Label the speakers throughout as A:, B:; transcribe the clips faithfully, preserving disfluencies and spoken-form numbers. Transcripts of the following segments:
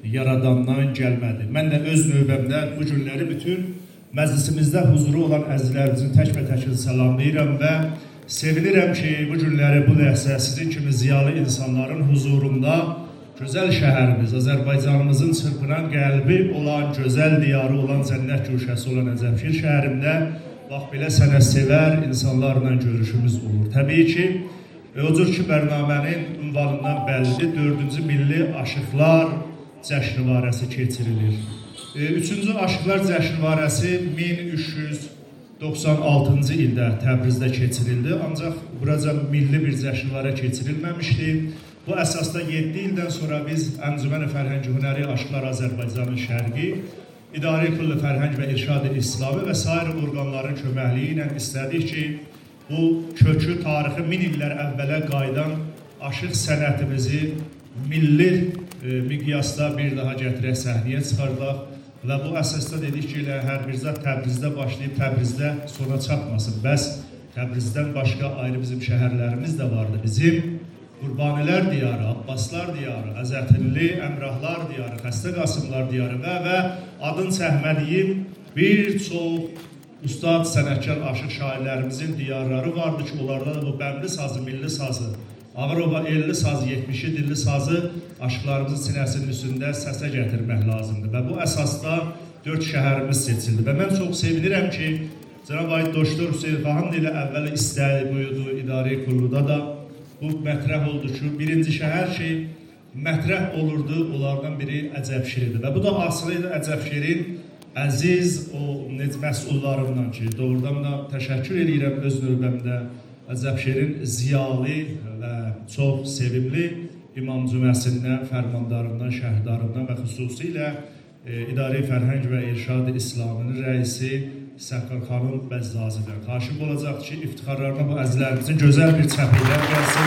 A: yaradandan gəlmədi. Mən də öz növbəmdə bu günləri bütün məclisimizdə huzuru olan əzizlərimizin tək və təkini salamlayıram və sevinirəm ki, bu günləri bu ləhsə sizin kimi ziyalı insanların huzurunda gözəl şəhərimiz, Azərbaycanımızın çırpınan qəlbi olan, gözəl diyarı olan, cənnət güşəsi olan Əzəmşir şəhərində bax belə sənətsevər insanlarla görüşümüz olur. Təbii ki, o cür ki, bərnamənin ünvanından bəllidir, dördüncü milli aşıqlar cəşnivarəsi keçirilir. Üçüncü aşıqlar cəşnivarəsi min üç yüz doxsan altıncı ildə Təbrizdə keçirildi, ancaq buraca milli bir cəşnivarə keçirilməmişdi. Bu əsasda yeddi ildən sonra biz Əncüməni Fərhəngi Hünəri Aşıqlar Azərbaycanın Şərqi, İdarə Kulli Fərhəng və İrşad-ı İslami və sair orqanların köməkliyi ilə istədik ki, bu kökü, tarixi min illər əvvələ qayıdan aşıq sənətimizi milli e, miqyasda bir daha gətirək, səhnəyə çıxardaq və bu əsasda dedik ki, elə hər bir zat Təbrizdə başlayıb Təbrizdə sona çatmasın. Bəs Təbrizdən başqa ayrı bizim şəhərlərimiz də vardı. Bizim Qurbanilər diyarı, Abbaslar diyarı, Əzətilli, Əmrahlar diyarı, Xəstə Qasımlar diyarı və və adın çəkmədiyim bir çox ustad, sənətkar, aşıq şairlərimizin diyarları vardı ki, onlarda da bu bəmli sazı, milli sazı, Ağrova elli sazı, yetmişi dilli sazı aşıqlarımızın sinəsinin üstündə səsə gətirmək lazımdır. Və bu əsasda dörd şəhərimiz seçildi. Və mən çox sevinirəm ki, Cənab Ayid Doktor Hüseyin Xahan ilə əvvəl istəyi buyurdu, idarə kuruluda da bu mətrəh oldu ki, birinci şəhər ki, mətrəh olurdu, onlardan biri Əcəbşirdir. Və bu da asılıydı Əcəbşirin əziz o məsullarından ki, doğrudan da təşəkkür edirəm öz növbəmdə Əcəbşirin ziyalı və çox sevimli İmam Cüməsindən, fərmandarından, şəhərdarından və xüsusilə e, İdarə Fərhəng və İrşad-ı İslaminin rəisi Səqqar xanım Bəzzazidən. Xaşib olacaq ki, iftixarlarına bu əzizlərimizin gözəl bir çəpiklər gəlsin.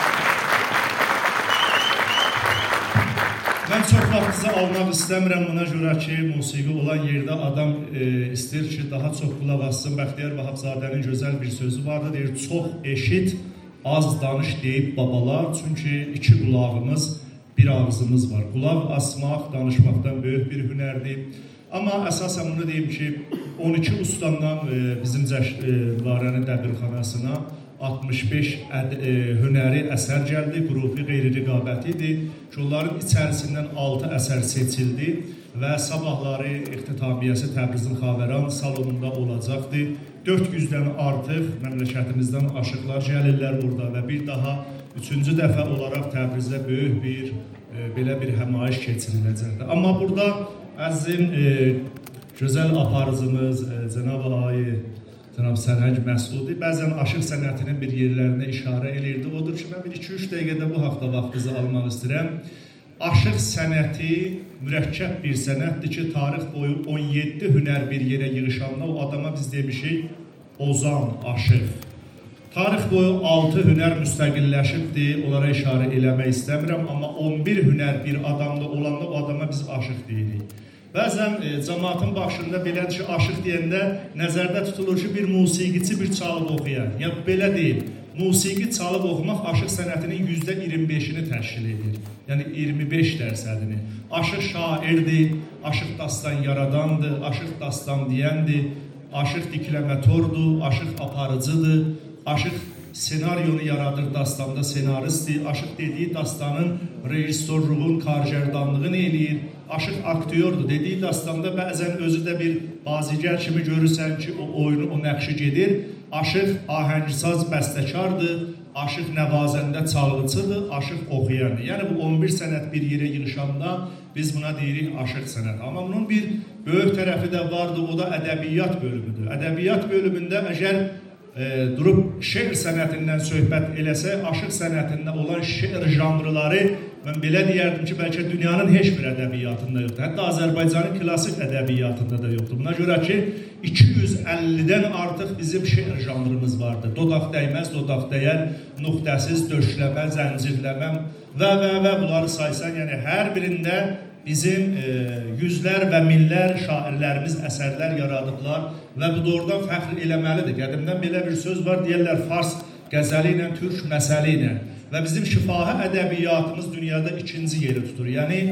A: Mən çox vaxtınızı almaq istəmirəm, buna görə ki, musiqi olan yerdə adam e, istəyir ki, daha çox qulaq assın. Bəxtiyar Vahabzadənin gözəl bir sözü vardı, deyir, çox eşit, az danış deyib babalar, çünki iki qulağımız, bir ağzımız var. Qulaq asmaq, danışmaqdan böyük bir hünərdir. Amma əsasən bunu deyim ki, on iki ustandan e, bizim Cəşnivarənin dəbirxanasına altmış beş əd, e, hünəri əsər gəldi, qrupi qeyri-riqabəti idi ki, onların içərisindən altı əsər seçildi və sabahları ixtitamiyyəsi Təbrizin Xavəran salonunda olacaqdı. dörd yüzdən artıq məmləkətimizdən aşıqlar gəlirlər burada və bir daha üçüncü dəfə olaraq Təbrizdə böyük bir e, belə bir həmayiş keçiriləcəkdir. Amma burada əzizim e, gözəl aparıcımız e, Cənab Ayi, Cənab Sərhəng Məsudi bəzən aşıq sənətinin bir yerlərinə işarə edirdi. Odur ki, mən bir iki üç dəqiqədə bu haqda vaxtınızı almaq istəyirəm. Aşıq sənəti mürəkkəb bir sənətdir ki, tarix boyu on yeddi hünər bir yerə yığışanda o adama biz demişik ozan, aşıq. Tarix boyu altı hünər müstəqilləşibdir, onlara işarə eləmək istəmirəm, amma on bir hünər bir adamda olanda o adama biz aşıq deyirik. Bəzən e, cəmaatın başında belədir ki, aşıq deyəndə nəzərdə tutulur ki, bir musiqiçi bir çalıb oxuyan. Yəni, belə deyil, musiqi çalıb oxumaq aşıq sənətinin yüzdə iyirmi beşini təşkil edir. Yəni, iyirmi beş dərsədini. Aşıq şairdir, aşıq dastan yaradandır, aşıq dastan deyəndir, aşıq dikləmətordur, aşıq aparıcıdır, aşıq senaryonu yaradır, dastanda senaristdir, aşıq dediyi dastanın rejissorluğun, karjərdanlığını eləyir, aşıq aktyordur, dediyi dastanda bəzən özü də bir bazigər kimi görürsən ki, o oyunu, o nəqşi gedir, aşıq ahəngsaz bəstəkardır, aşıq nəvazəndə çalğıcıdır, aşıq oxuyandır. Yəni, bu on bir sənət bir yerə yığışanda biz buna deyirik aşıq sənət. Amma bunun bir böyük tərəfi də vardır, o da ədəbiyyat bölümüdür. Ədəbiyyat bölümündə əgər E, durub şeir sənətindən söhbət eləsə, aşıq sənətində olan şeir janrları, mən belə deyərdim ki, bəlkə dünyanın heç bir ədəbiyyatında yoxdur. Hətta Azərbaycanın klasik ədəbiyyatında da yoxdur. Buna görə ki, iki yüz əllidən artıq bizim şeir janrımız vardır. Dodaq dəyməz, dodaq dəyər, nuqtəsiz, döşləmə, zəncirləmə və və və bunları saysan, yəni hər birində bizim e, yüzlər və minlər şairlərimiz əsərlər yaradıblar və bu doğrudan fəxr eləməlidir. Qədimdən belə bir söz var, deyərlər fars qəzəli ilə, türk məsəli ilə və bizim şifahi ədəbiyyatımız dünyada ikinci yeri tutur. Yəni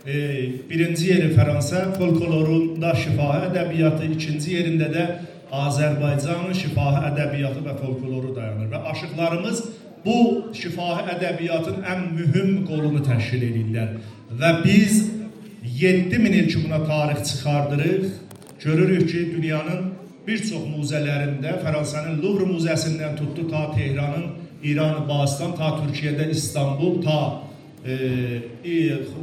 A: e, birinci yeri Fransa folklorunda şifahi ədəbiyyatı, ikinci yerində də Azərbaycanın şifahi ədəbiyyatı və folkloru dayanır. Və aşıqlarımız bu şifahi ədəbiyyatın ən mühüm qolunu təşkil edirlər. Və biz yeddi min il ki buna tarix çıxardırıq, görürük ki, dünyanın bir çox muzələrində, Fransanın Louvre muzəsindən tutdu ta Tehranın, İran, Bağistan, ta Türkiyədə İstanbul, ta e, e,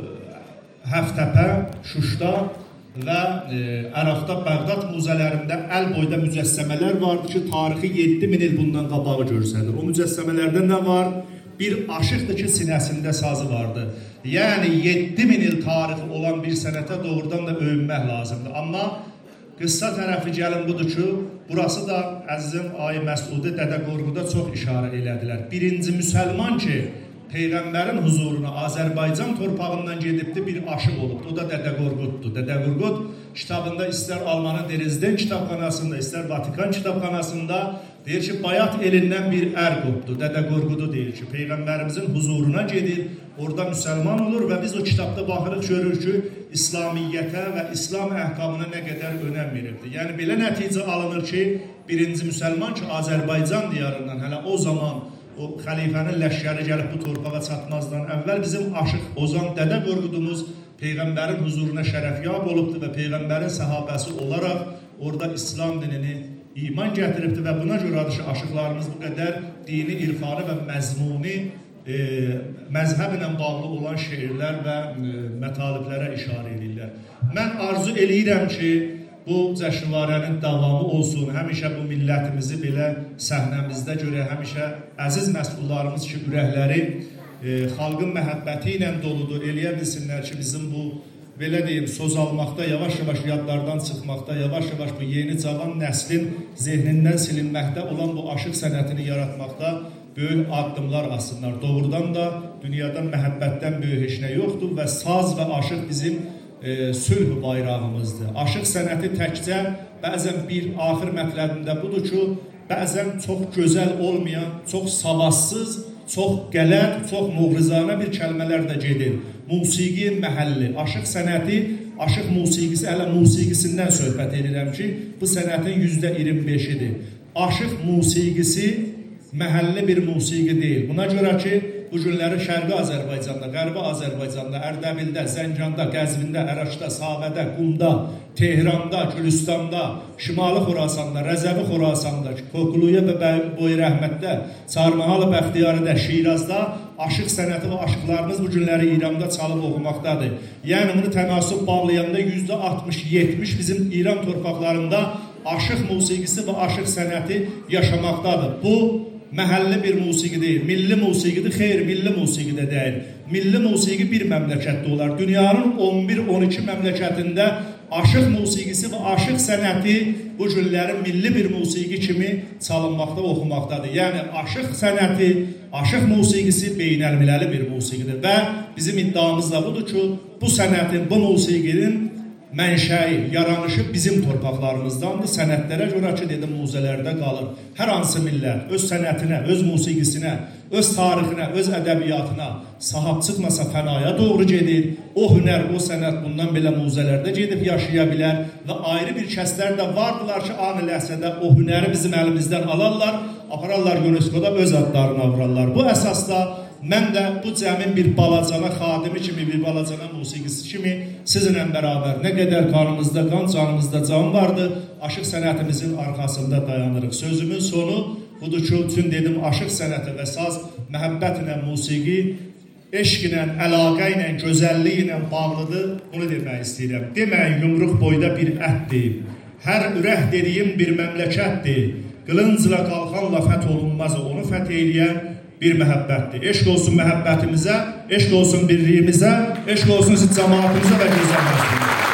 A: Həftəpə, Şuşda və e, Əraqda, Bəğdad muzələrində əl boyda mücəssəmələr vardı ki, tarixi yeddi min il bundan qabağı görsədir. O mücəssəmələrdə nə var? Bir aşıqdır ki, sinəsində sazı vardı. Yəni, yeddi min il tarixi olan bir sənətə doğrudan da övünmək lazımdır. Amma qıssa tərəfi gəlin budur ki, burası da əzizim Ay Məsudi Dədə Qorquda çox işarə elədilər. Birinci müsəlman ki, Peyğəmbərin huzuruna Azərbaycan torpağından gedibdi, bir aşıq olubdu. O da Dədə Qorquddur. Dədə Qorqud kitabında istər Almanın Dresden kitabxanasında, istər Vatikan kitabxanasında deyir ki, Bayat elindən bir ər qopdu. Dədə Qorqudu deyir ki, Peyğəmbərimizin huzuruna gedir, orada müsəlman olur və biz o kitabda baxırıq, görür ki, İslamiyyətə və İslam əhkamına nə qədər önəm verirdi. Yəni, belə nəticə alınır ki, birinci müsəlman ki, Azərbaycan diyarından hələ o zaman o xəlifənin ləşkəri gəlib bu torpağa çatmazdan əvvəl bizim aşıq Ozan Dədə Qorqudumuz Peyğəmbərin huzuruna şərəfyab olubdur və Peyğəmbərin səhabəsi olaraq orada İslam dinini iman gətiribdir və buna görə aşıqlarımız bu qədər dini, irfanı və məzmuni e, məzhəblə bağlı olan şeirlər və e, mətaliblərə işarə edirlər. Mən arzu eləyirəm ki, bu cəşnvarənin davamı olsun, həmişə bu millətimizi belə səhnəmizdə görə, həmişə əziz məsullarımız ki, ürəkləri e, xalqın məhəbbəti ilə doludur, eləyə bilsinlər ki, bizim bu, belə deyim, söz almaqda, yavaş-yavaş yadlardan çıxmaqda, yavaş-yavaş bu yeni cavan nəslin zehnindən silinməkdə olan bu aşıq sənətini yaratmaqda böyük addımlar atsınlar. Doğrudan da dünyada məhəbbətdən böyük heç nə yoxdur və saz və aşıq bizim E, sülh bayrağımızdır. Aşıq sənəti təkcə bəzən bir axır mətləbində budur ki, bəzən çox gözəl olmayan, çox savadsız, çox qələt, çox muğrizanə bir kəlmələr də gedir. Musiqi məhəlli, aşıq sənəti, aşıq musiqisi, hələ musiqisindən söhbət edirəm ki, bu sənətin yüzdə iyirmi beşidir. Aşıq musiqisi məhəlli bir musiqi deyil. Buna görə ki, bu günləri Şərqi Azərbaycanda, Qərbi Azərbaycanda, Ərdəbildə, Zəncanda, Qəzvində, Əraçda, Sabədə, Qumda, Tehranda, Gülüstanda, Şimali Xorasanda, Rəzəvi Xorasanda, Kokuluya və Boy Rəhmətdə, Çarmıhalı Bəxtiyarıda, Şirazda aşıq sənəti və aşıqlarımız bu günləri İranda çalıb oxumaqdadır. Yəni, bunu tənasüb bağlayanda yüzdə altmış yetmiş bizim İran torpaqlarında aşıq musiqisi və aşıq sənəti yaşamaqdadır. Bu, məhəlli bir musiqi deyil, milli musiqidir, xeyr, milli musiqi də deyil. Milli musiqi bir məmləkətdə olar. Dünyanın on bir on iki məmləkətində aşıq musiqisi və aşıq sənəti bu günlərin milli bir musiqi kimi çalınmaqda, oxumaqdadır. Yəni, aşıq sənəti, aşıq musiqisi beynəlmiləli bir musiqidir və bizim iddiamız da budur ki, bu sənətin, bu musiqinin mənşəyi, yaranışı bizim torpaqlarımızdandır. Sənətlərə görə ki, dedim, muzələrdə qalır. Hər hansı millət öz sənətinə, öz musiqisinə, öz tarixinə, öz ədəbiyyatına sahib çıxmasa fənaya doğru gedir. O hünər, o sənət bundan belə muzələrdə gedib yaşaya bilər və ayrı bir kəslər də vardılar ki, ani ləhsədə o hünəri bizim əlimizdən alarlar, apararlar UNESCO-da öz adlarını avurarlar. Bu əsasda mən də bu cəmin bir balacana xadimi kimi, bir balacana musiqisi kimi sizinlə bərabər nə qədər qanımızda qan, canımızda can vardı, aşıq sənətimizin arxasında dayanırıq. Sözümün sonu budur ki, tüm dedim, aşıq sənəti və saz məhəbbətlə musiqi, eşq ilə, əlaqə ilə, gözəlliyi ilə bağlıdır. Bunu demək istəyirəm. Deməyin, yumruq boyda bir ətdir. Hər ürək dediyim bir məmləkətdir. Qılıncla qalxanla fəth olunmaz, onu fəth eləyən bir məhəbbətdir. Eşq olsun məhəbbətimizə, eşq olsun birliyimizə, eşq olsun siz cəmaatımıza və gözəlləşdirimizə.